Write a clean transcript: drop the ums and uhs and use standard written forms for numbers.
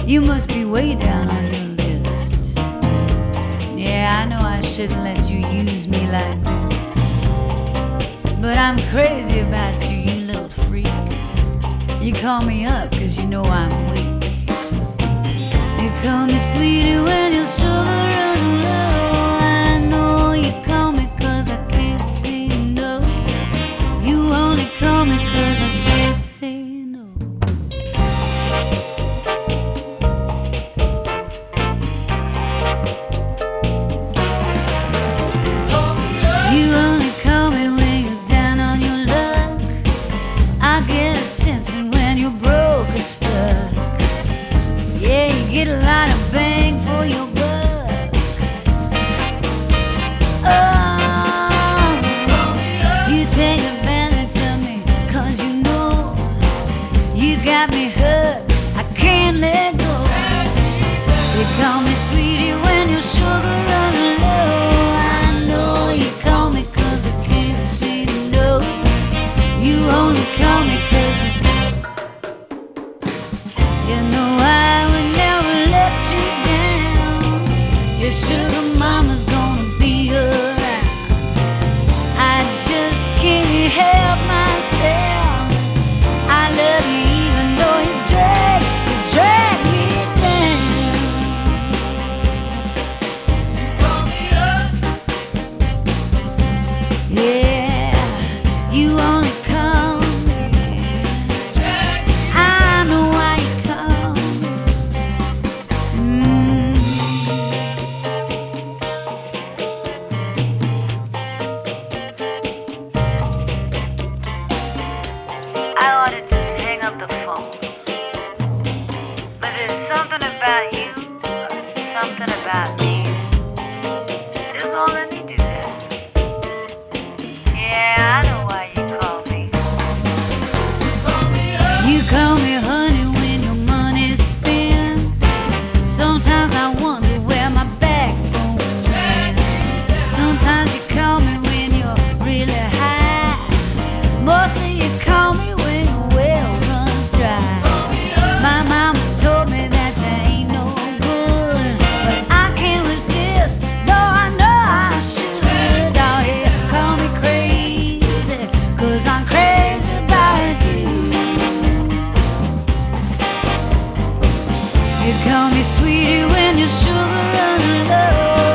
You must be way down on your list. Yeah, I know I shouldn't let you use me like this, but I'm crazy about you, you little freak. You call me up 'cause you know I'm weak. You call me sweetie when your sugar runs low. I know you call me 'cause I can't say no. You only call me 'cause I can't say no. You only call me when you're down on your luck. I get attention when you're broke or stuck. Yeah, you get a lot of bang for your buck. Oh, you take advantage of me 'cause you know you got me hooked, I can't let go. You call me sweetie when your sugar runs low. I know you call me 'cause I can't say no. You only call me 'cause you know I would never let you down. Your sugar mama's gonna be around. I just can't help myself. I love you even though you drag me down. You call me up. Yeah, you only call me. I know why you call me. I ought to just hang up the phone, but there's something about you, something about me, just won't let me do that. Yeah, I know why you call me. You call me honey when your money's spent. Sometimes I wonder where my backbone went. Sometimes you call me when you're really high. Mostly you call me when your well runs dry. My mama told me that you ain't no good, but I can't resist, though I know I should. Oh yeah, call me crazy, 'cause I'm crazy about you. You call me sweetie when your sugar runs low.